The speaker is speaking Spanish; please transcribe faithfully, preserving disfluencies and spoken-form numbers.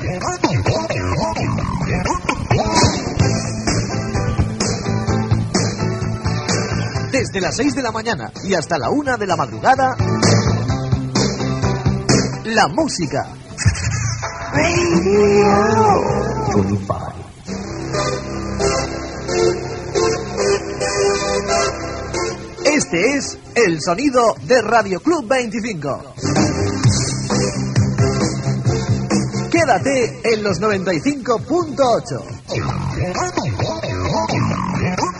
Desde las seis de la mañana y hasta la una de la madrugada, la música. Radio Unify. Este es el sonido de Radio Club veinticinco. Quédate en los noventa y cinco punto ocho.